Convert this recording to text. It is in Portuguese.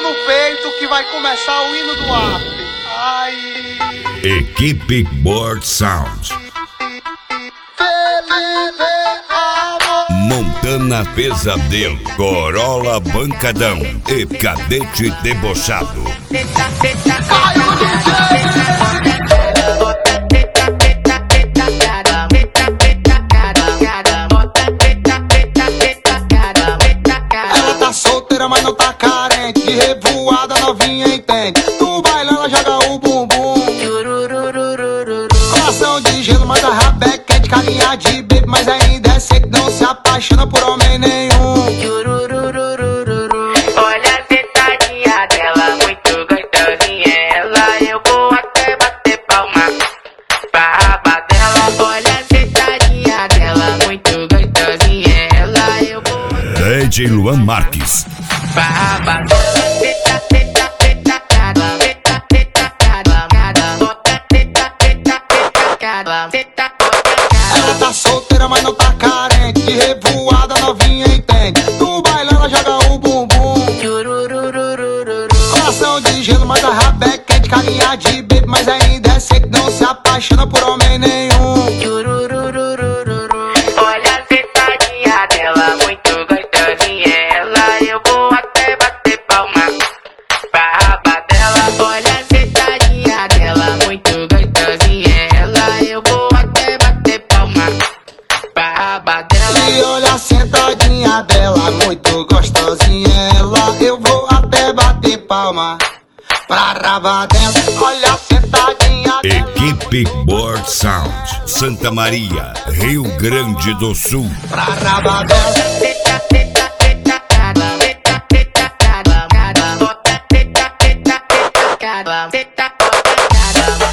mão no peito que vai começar o hino do after. Ai. Equipe Board Sound. Montana Pesadelo, Corolla Bancadão e Cadete Debochado. Ela tá solteira, mas não tá carente. De revoada novinha entende. No baile ela joga o bumbum. Coração de gelo, mas a rabé quente. Carinha de baby, mas ainda é seco. Não se apaixona por homem nenhum. Olha a sentadinha dela, muito gostosinha ela. Eu vou até bater palma pra raba dela. Olha a sentadinha dela, muito gostosinha ela. Eu vou DJ Luan Marques. pra raba dela. Ela tá solteira, mas não tá carente. De revoada novinha entende. No baile ela joga o bumbum. Coração de gelo, mas a rabé quente. Carinha de baby, mas ainda é seco. Não se apaixona por homem nenhum. Olha a sentadinha dela, muito gostosinha ela. Eu vou até bater palma pra raba dela. Olha a sentadinha dela, muito gostosinha ela. Eu vou até bater palma pra raba dela. E olha a sentadinha dela, muito gostosinha ela. Eu vou até bater palma pra raba dela. Olha a sentadinha dela. Equipe Board Sound, Santa Maria, Rio Grande do Sul. Pra raba dela. Senta,